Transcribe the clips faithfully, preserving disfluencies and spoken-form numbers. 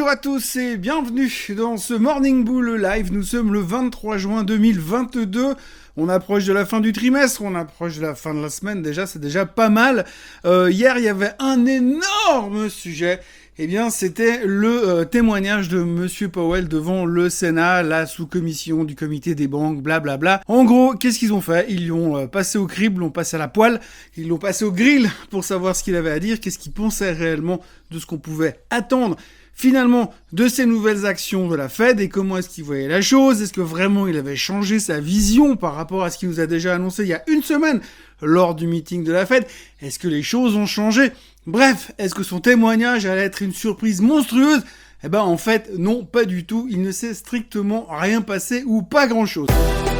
Bonjour à tous et bienvenue dans ce Morning Bull Live. Nous sommes le vingt-trois juin deux mille vingt-deux. On approche de la fin du trimestre, on approche de la fin de la semaine. Déjà, c'est déjà pas mal. Euh, hier, il y avait un énorme sujet. Eh bien, c'était le euh, témoignage de Monsieur Powell devant le Sénat, la sous-commission du comité des banques, blablabla. En gros, qu'est-ce qu'ils ont fait? Ils l'ont euh, passé au crible, l'ont passé à la poêle, ils l'ont passé au grill pour savoir ce qu'il avait à dire, qu'est-ce qu'il pensait réellement de ce qu'on pouvait attendre finalement de ces nouvelles actions de la Fed et comment est-ce qu'il voyait la chose. Est-ce que vraiment il avait changé sa vision par rapport à ce qu'il nous a déjà annoncé il y a une semaine lors du meeting de la Fed? Est-ce que les choses ont changé? Bref, est-ce que son témoignage allait être une surprise monstrueuse? Eh ben en fait, non, pas du tout. Il ne s'est strictement rien passé ou pas grand-chose.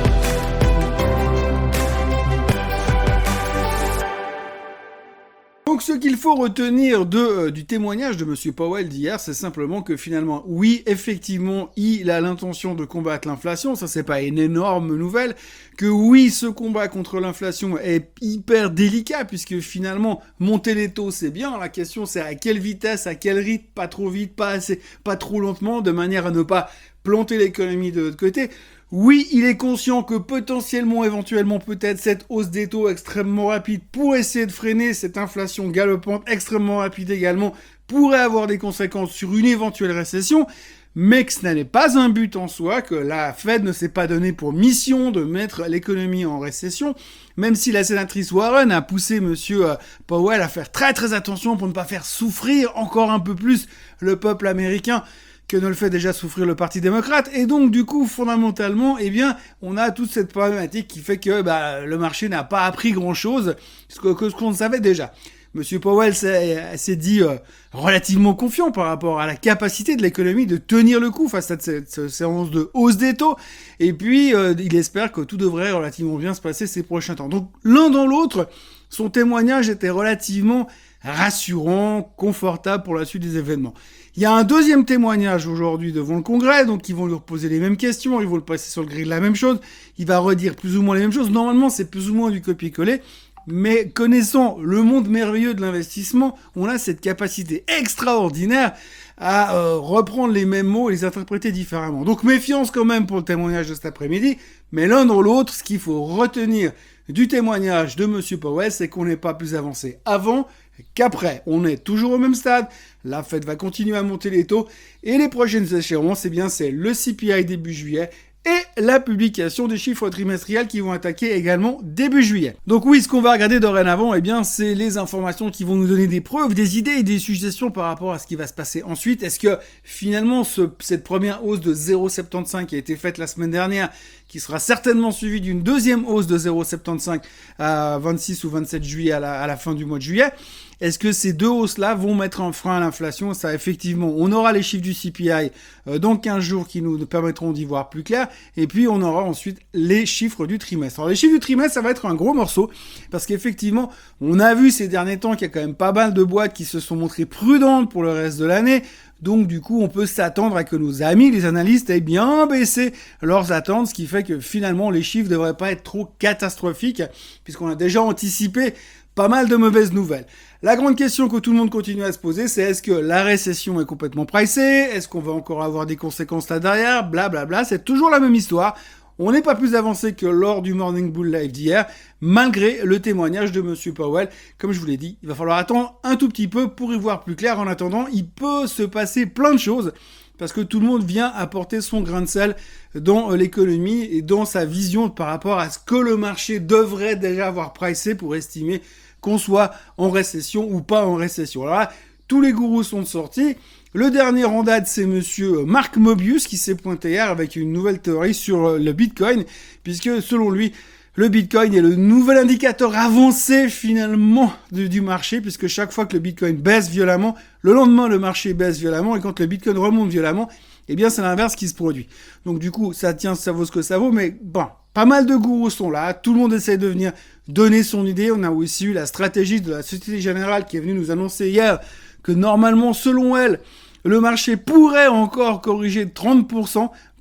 Donc ce qu'il faut retenir de, euh, du témoignage de Monsieur Powell d'hier, c'est simplement que finalement, oui, effectivement, il a l'intention de combattre l'inflation, ça c'est pas une énorme nouvelle, que oui, ce combat contre l'inflation est hyper délicat, puisque finalement, monter les taux c'est bien, la question c'est à quelle vitesse, à quel rythme, pas trop vite, pas assez, pas trop lentement, de manière à ne pas planter l'économie de l'autre côté. Oui, il est conscient que potentiellement, éventuellement, peut-être cette hausse des taux extrêmement rapide pour essayer de freiner cette inflation galopante extrêmement rapide également pourrait avoir des conséquences sur une éventuelle récession, mais que ce n'est pas un but en soi, que la Fed ne s'est pas donné pour mission de mettre l'économie en récession, même si la sénatrice Warren a poussé Monsieur Powell à faire très très attention pour ne pas faire souffrir encore un peu plus le peuple américain que ne le fait déjà souffrir le Parti démocrate. Et donc, du coup, fondamentalement, eh bien, on a toute cette problématique qui fait que bah, le marché n'a pas appris grand-chose, ce que, que, ce qu'on savait déjà. Monsieur Powell s'est, s'est dit euh, relativement confiant par rapport à la capacité de l'économie de tenir le coup face à cette, cette séance de hausse des taux. Et puis, euh, il espère que tout devrait relativement bien se passer ces prochains temps. Donc, l'un dans l'autre, son témoignage était relativement rassurant, confortable pour la suite des événements. Il y a un deuxième témoignage aujourd'hui devant le Congrès, donc ils vont lui reposer les mêmes questions, ils vont le passer sur le grill la même chose, il va redire plus ou moins les mêmes choses. Normalement, c'est plus ou moins du copier-coller, mais connaissant le monde merveilleux de l'investissement, on a cette capacité extraordinaire à euh, reprendre les mêmes mots et les interpréter différemment. Donc méfiance quand même pour le témoignage de cet après-midi, mais l'un dans l'autre, ce qu'il faut retenir du témoignage de Monsieur Powell, c'est qu'on n'est pas plus avancé avant qu'après. On est toujours au même stade, la Fed va continuer à monter les taux, et les prochaines échéances, eh bien, c'est le C P I début juillet, et la publication des chiffres trimestriels qui vont attaquer également début juillet. Donc oui, ce qu'on va regarder dorénavant, eh bien, c'est les informations qui vont nous donner des preuves, des idées et des suggestions par rapport à ce qui va se passer ensuite. Est-ce que finalement, ce, cette première hausse de zéro virgule soixante-quinze qui a été faite la semaine dernière, qui sera certainement suivie d'une deuxième hausse de zéro virgule soixante-quinze à vingt-six ou vingt-sept juillet à la, à la fin du mois de juillet, est-ce que ces deux hausses-là vont mettre un frein à l'inflation? Ça, effectivement, on aura les chiffres du C P I euh, dans quinze jours qui nous permettront d'y voir plus clair. Et puis, on aura ensuite les chiffres du trimestre. Alors, les chiffres du trimestre, ça va être un gros morceau parce qu'effectivement, on a vu ces derniers temps qu'il y a quand même pas mal de boîtes qui se sont montrées prudentes pour le reste de l'année. Donc, du coup, on peut s'attendre à que nos amis, les analystes, aient bien baissé leurs attentes, ce qui fait que finalement, les chiffres devraient pas être trop catastrophiques puisqu'on a déjà anticipé pas mal de mauvaises nouvelles. La grande question que tout le monde continue à se poser, c'est est-ce que la récession est complètement pricée? Est-ce qu'on va encore avoir des conséquences là derrière? Blablabla, bla bla. C'est toujours la même histoire. On n'est pas plus avancé que lors du Morning Bull Live d'hier, malgré le témoignage de Monsieur Powell. Comme je vous l'ai dit, il va falloir attendre un tout petit peu pour y voir plus clair. En attendant, il peut se passer plein de choses parce que tout le monde vient apporter son grain de sel dans l'économie et dans sa vision par rapport à ce que le marché devrait déjà avoir pricé pour estimer qu'on soit en récession ou pas en récession. Alors là, tous les gourous sont sortis. Le dernier en date, c'est monsieur Mark Mobius qui s'est pointé hier avec une nouvelle théorie sur le Bitcoin, puisque selon lui, le Bitcoin est le nouvel indicateur avancé finalement du, du marché, puisque chaque fois que le Bitcoin baisse violemment, le lendemain le marché baisse violemment, et quand le Bitcoin remonte violemment, eh bien c'est l'inverse qui se produit. Donc du coup, ça tient, ça vaut ce que ça vaut, mais bon, pas mal de gourous sont là, tout le monde essaie de venir donner son idée. On a aussi eu la stratégie de la Société Générale qui est venue nous annoncer hier que normalement, selon elle, le marché pourrait encore corriger de trente pour cent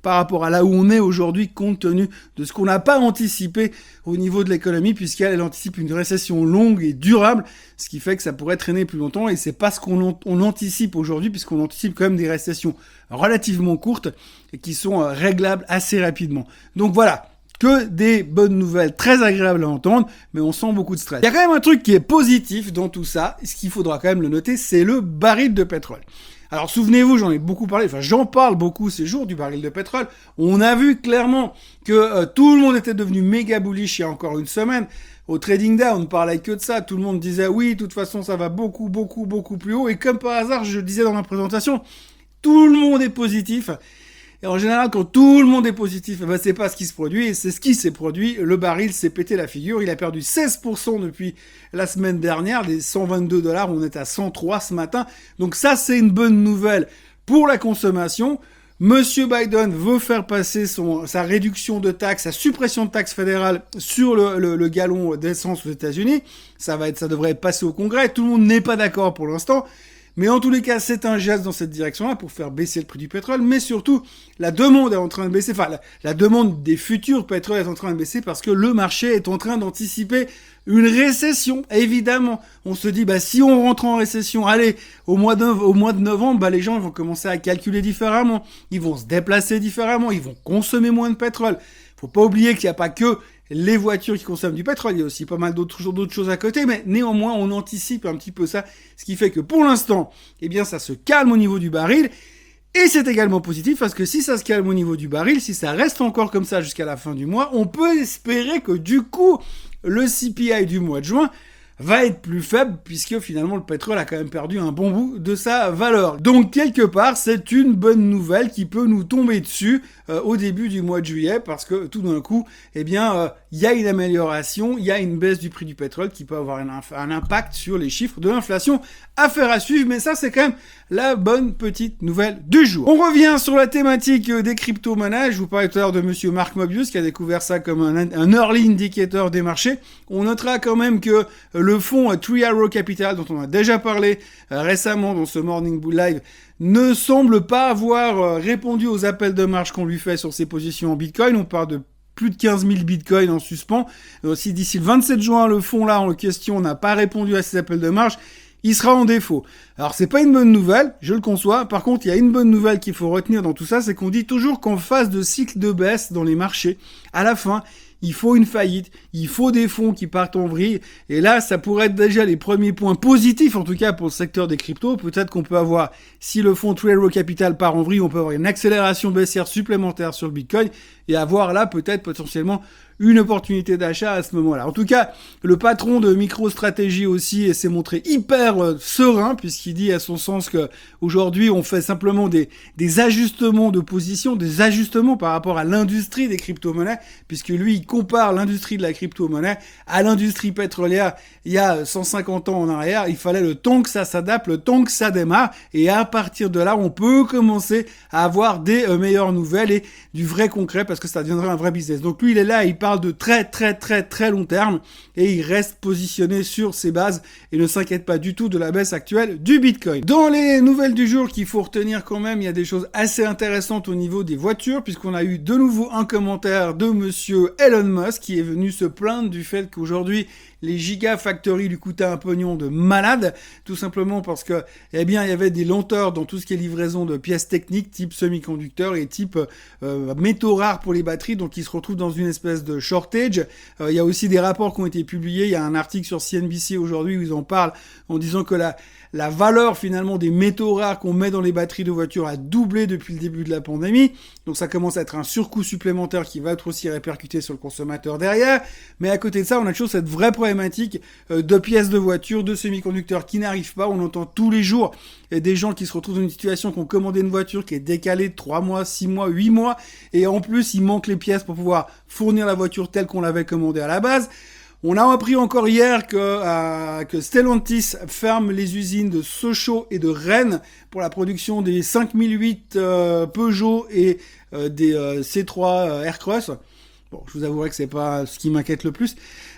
par rapport à là où on est aujourd'hui, compte tenu de ce qu'on n'a pas anticipé au niveau de l'économie, puisqu'elle elle anticipe une récession longue et durable, ce qui fait que ça pourrait traîner plus longtemps, et c'est pas ce qu'on on anticipe aujourd'hui, puisqu'on anticipe quand même des récessions relativement courtes et qui sont euh, réglables assez rapidement. Donc voilà. Que des bonnes nouvelles très agréables à entendre, mais on sent beaucoup de stress. Il y a quand même un truc qui est positif dans tout ça, ce qu'il faudra quand même le noter, c'est le baril de pétrole. Alors souvenez-vous, j'en ai beaucoup parlé, enfin j'en parle beaucoup ces jours du baril de pétrole. On a vu clairement que euh, tout le monde était devenu méga bullish il y a encore une semaine. Au trading day, on ne parlait que de ça. Tout le monde disait oui, de toute façon ça va beaucoup, beaucoup, beaucoup plus haut. Et comme par hasard, je disais dans ma présentation, tout le monde est positif. Et en général, quand tout le monde est positif, ben c'est pas ce qui se produit, et c'est ce qui s'est produit. Le baril s'est pété la figure, il a perdu seize pour cent depuis la semaine dernière, des cent vingt-deux dollars, on est à cent trois ce matin. Donc ça, c'est une bonne nouvelle pour la consommation. Monsieur Biden veut faire passer son, sa réduction de taxes, sa suppression de taxes fédérales sur le, le, le gallon d'essence aux États-Unis. Ça va être, ça devrait être passé au Congrès. Tout le monde n'est pas d'accord pour l'instant. Mais en tous les cas, c'est un geste dans cette direction-là pour faire baisser le prix du pétrole. Mais surtout, la demande est en train de baisser. Enfin, la, la demande des futurs pétroles est en train de baisser parce que le marché est en train d'anticiper une récession. Évidemment, on se dit, bah, si on rentre en récession, allez, au mois de, au mois de novembre, bah, les gens vont commencer à calculer différemment. Ils vont se déplacer différemment. Ils vont consommer moins de pétrole. Faut pas oublier qu'il n'y a pas que les voitures qui consomment du pétrole, il y a aussi pas mal d'autres, d'autres choses à côté, mais néanmoins, on anticipe un petit peu ça, ce qui fait que pour l'instant, eh bien, ça se calme au niveau du baril, et c'est également positif, parce que si ça se calme au niveau du baril, si ça reste encore comme ça jusqu'à la fin du mois, on peut espérer que du coup, le C P I du mois de juin va être plus faible, puisque finalement le pétrole a quand même perdu un bon bout de sa valeur. Donc quelque part, c'est une bonne nouvelle qui peut nous tomber dessus euh, au début du mois de juillet, parce que tout d'un coup, eh bien, il euh, y a une amélioration, il y a une baisse du prix du pétrole qui peut avoir un, un impact sur les chiffres de l'inflation. Affaire à suivre, mais ça c'est quand même la bonne petite nouvelle du jour. On revient sur la thématique des crypto-monnaies. Je vous parlais tout à l'heure de monsieur Mark Mobius qui a découvert ça comme un, un early indicator des marchés. On notera quand même que le fonds Three Arrows Capital, dont on a déjà parlé euh, récemment dans ce Morning Bull Live, ne semble pas avoir euh, répondu aux appels de marge qu'on lui fait sur ses positions en Bitcoin. On parle de plus de quinze mille bitcoins en suspens. Euh, si d'ici le vingt-sept juin, le fonds là en question n'a pas répondu à ces appels de marge, il sera en défaut. Alors c'est pas une bonne nouvelle, je le conçois. Par contre, il y a une bonne nouvelle qu'il faut retenir dans tout ça, c'est qu'on dit toujours qu'en phase de cycle de baisse dans les marchés, à la fin, il faut une faillite, il faut des fonds qui partent en vrille, et là, ça pourrait être déjà les premiers points positifs, en tout cas pour le secteur des cryptos. Peut-être qu'on peut avoir, si le fonds Three Arrows Capital part en vrille, on peut avoir une accélération baissière supplémentaire sur le Bitcoin, et avoir là, peut-être, potentiellement, une opportunité d'achat à ce moment-là. En tout cas, le patron de MicroStrategy aussi s'est montré hyper euh, serein, puisqu'il dit à son sens que aujourd'hui on fait simplement des, des ajustements de position, des ajustements par rapport à l'industrie des crypto-monnaies, puisque lui, il compare l'industrie de la crypto-monnaie à l'industrie pétrolière il y a cent cinquante ans en arrière. Il fallait le temps que ça s'adapte, le temps que ça démarre, et à partir de là, on peut commencer à avoir des euh, meilleures nouvelles et du vrai concret, parce que ça deviendra un vrai business. Donc lui, il est là, il parle de très très très très long terme, et il reste positionné sur ses bases et ne s'inquiète pas du tout de la baisse actuelle du Bitcoin. Dans les nouvelles du jour qu'il faut retenir quand même, il y a des choses assez intéressantes au niveau des voitures, puisqu'on a eu de nouveau un commentaire de monsieur Elon Musk qui est venu se plaindre du fait qu'aujourd'hui les Gigafactory lui coûtaient un pognon de malade, tout simplement parce que, eh bien, il y avait des lenteurs dans tout ce qui est livraison de pièces techniques, type semi-conducteurs et type euh, métaux rares pour les batteries, donc ils se retrouvent dans une espèce de shortage. Euh, il y a aussi des rapports qui ont été publiés, il y a un article sur C N B C aujourd'hui où ils en parlent, en disant que la, la valeur finalement des métaux rares qu'on met dans les batteries de voitures a doublé depuis le début de la pandémie, donc ça commence à être un surcoût supplémentaire qui va être aussi répercuté sur le consommateur derrière. Mais à côté de ça, on a toujours cette vraie problématique de pièces de voiture, de semi-conducteurs qui n'arrivent pas. On entend tous les jours des gens qui se retrouvent dans une situation qui ont commandé une voiture qui est décalée de trois mois, six mois, huit mois, et en plus il manque les pièces pour pouvoir fournir la voiture telle qu'on l'avait commandée à la base. On a appris encore hier que, euh, que Stellantis ferme les usines de Sochaux et de Rennes pour la production des cinq mille huit euh, Peugeot et euh, des euh, C trois euh, Aircross. Bon, je vous avouerai que c'est pas ce qui m'inquiète le plus.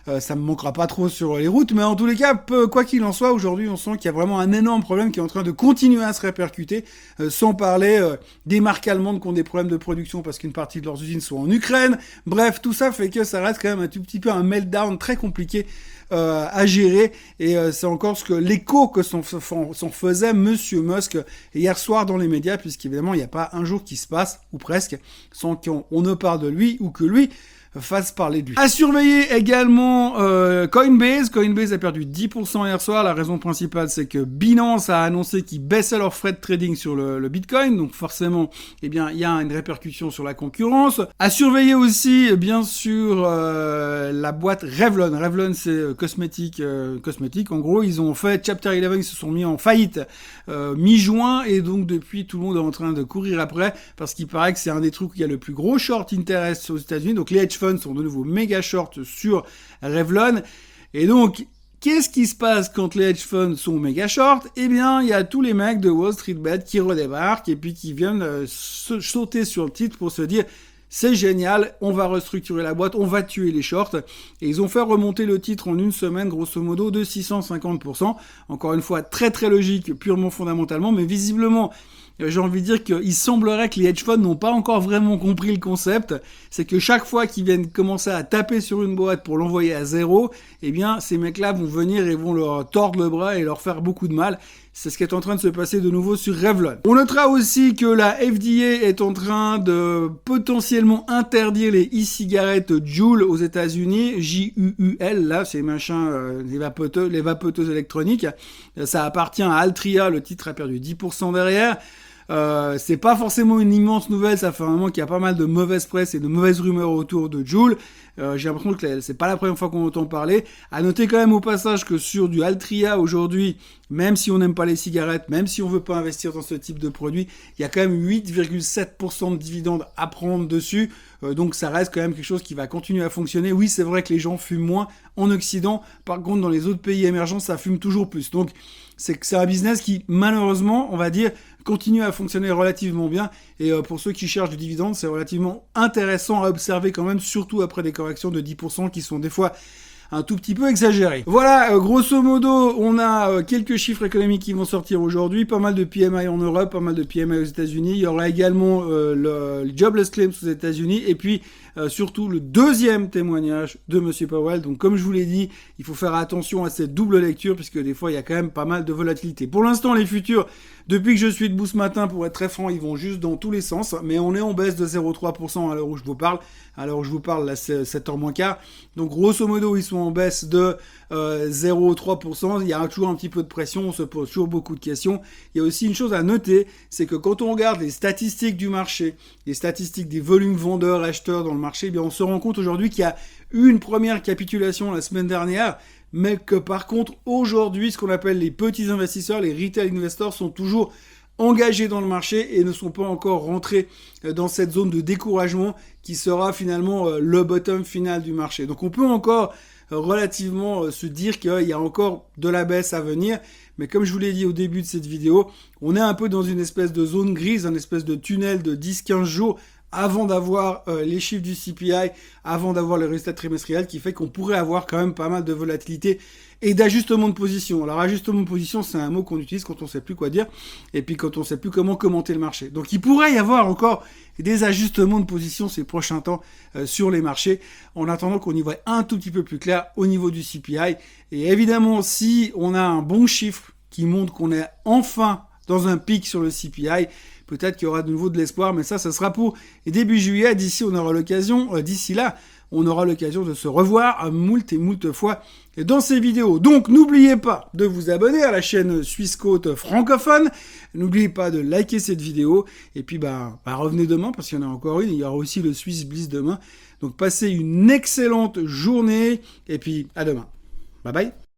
euh, ça me manquera pas trop sur les routes, mais en tous les cas, peu, quoi qu'il en soit, aujourd'hui, on sent qu'il y a vraiment un énorme problème qui est en train de continuer à se répercuter, euh, sans parler euh, des marques allemandes qui ont des problèmes de production parce qu'une partie de leurs usines sont en Ukraine. Bref, tout ça fait que ça reste quand même un tout petit peu un meltdown très compliqué Euh, à gérer, et euh, c'est encore ce que l'écho que s'en faisait Monsieur Musk hier soir dans les médias, puisqu'évidemment il n'y a pas un jour qui se passe, ou presque, sans qu'on on ne parle de lui ou que lui fasse parler de lui. À surveiller également euh, Coinbase. Coinbase a perdu dix pour cent hier soir. La raison principale, c'est que Binance a annoncé qu'ils baissaient leurs frais de trading sur le, le Bitcoin. Donc forcément, eh bien, il y a une répercussion sur la concurrence. À surveiller aussi, bien sûr, euh, la boîte Revlon. Revlon, c'est euh, cosmétique, euh, cosmétique. En gros, ils ont fait Chapter onze, ils se sont mis en faillite euh, mi-juin, et donc depuis, tout le monde est en train de courir après, parce qu'il paraît que c'est un des trucs où il y a le plus gros short interest aux États-Unis. Donc les hedge funds sont de nouveau méga short sur Revlon. Et donc, qu'est-ce qui se passe quand les hedge funds sont méga short? Eh bien, il y a tous les mecs de Wall Street Bet qui redébarquent et puis qui viennent euh, sauter sur le titre pour se dire c'est génial, on va restructurer la boîte, on va tuer les shorts. Et ils ont fait remonter le titre en une semaine, grosso modo, de six cent cinquante pour cent. Encore une fois, très très logique, purement fondamentalement, mais visiblement, j'ai envie de dire qu'il semblerait que les hedge funds n'ont pas encore vraiment compris le concept. C'est que chaque fois qu'ils viennent commencer à taper sur une boîte pour l'envoyer à zéro, eh bien, ces mecs-là vont venir et vont leur tordre le bras et leur faire beaucoup de mal. C'est ce qui est en train de se passer de nouveau sur Revlon. On notera aussi que la F D A est en train de potentiellement interdire les e-cigarettes Juul aux États-Unis. J U U L, là, c'est machin, euh, les vapoteuses, les vapoteuses électroniques. Ça appartient à Altria, le titre a perdu dix pour cent derrière. Euh, c'est pas forcément une immense nouvelle, ça fait un moment qu'il y a pas mal de mauvaise presse et de mauvaises rumeurs autour de Juul. Euh, j'ai l'impression que c'est pas la première fois qu'on entend parler. À noter quand même au passage que sur du Altria aujourd'hui, même si on n'aime pas les cigarettes, même si on veut pas investir dans ce type de produit, il y a quand même huit virgule sept pour cent de dividendes à prendre dessus. Euh, donc ça reste quand même quelque chose qui va continuer à fonctionner. Oui, c'est vrai que les gens fument moins en Occident. Par contre, dans les autres pays émergents, ça fume toujours plus. Donc c'est que c'est un business qui, malheureusement, on va dire, continue à fonctionner relativement bien. Et euh, pour ceux qui cherchent du dividende, c'est relativement intéressant à observer quand même, surtout après des corrections de dix pour cent qui sont des fois un tout petit peu exagérées. Voilà, euh, grosso modo, on a euh, quelques chiffres économiques qui vont sortir aujourd'hui, pas mal de P M I en Europe, pas mal de P M I aux États-Unis. Il y aura également euh, le, le jobless claims aux États-Unis, et puis euh, surtout le deuxième témoignage de Monsieur Powell. Donc comme je vous l'ai dit, il faut faire attention à cette double lecture, puisque des fois il y a quand même pas mal de volatilité. Pour l'instant, les futurs, depuis que je suis debout ce matin, pour être très franc, ils vont juste dans tous les sens, mais on est en baisse de zéro virgule trois pour cent à l'heure où je vous parle. À l'heure où je vous parle, là, c'est sept heures moins quart. Donc, grosso modo, ils sont en baisse de euh, zéro virgule trois pour cent. Il y a toujours un petit peu de pression, on se pose toujours beaucoup de questions. Il y a aussi une chose à noter, c'est que quand on regarde les statistiques du marché, les statistiques des volumes vendeurs, acheteurs dans le marché, eh bien, on se rend compte aujourd'hui qu'il y a eu une première capitulation la semaine dernière, mais que par contre, aujourd'hui, ce qu'on appelle les petits investisseurs, les retail investors, sont toujours engagés dans le marché et ne sont pas encore rentrés dans cette zone de découragement qui sera finalement le bottom final du marché. Donc on peut encore relativement se dire qu'il y a encore de la baisse à venir, mais comme je vous l'ai dit au début de cette vidéo, on est un peu dans une espèce de zone grise, une espèce de tunnel de dix à quinze jours avant d'avoir euh, les chiffres du C P I, avant d'avoir les résultats trimestriels, qui fait qu'on pourrait avoir quand même pas mal de volatilité et d'ajustement de position. Alors, ajustement de position, c'est un mot qu'on utilise quand on sait plus quoi dire, et puis quand on sait plus comment commenter le marché. Donc, il pourrait y avoir encore des ajustements de position ces prochains temps euh, sur les marchés, en attendant qu'on y voit un tout petit peu plus clair au niveau du C P I. Et évidemment, si on a un bon chiffre qui montre qu'on est enfin dans un pic sur le C P I, peut-être qu'il y aura de nouveau de l'espoir, mais ça, ça sera pour début juillet. D'ici, on aura l'occasion, euh, d'ici là, on aura l'occasion de se revoir à moult et moult fois dans ces vidéos. Donc, n'oubliez pas de vous abonner à la chaîne Suisse Côte francophone. N'oubliez pas de liker cette vidéo. Et puis, bah, bah revenez demain, parce qu'il y en a encore une. Il y aura aussi le Swiss Bliss demain. Donc, passez une excellente journée. Et puis, à demain. Bye bye.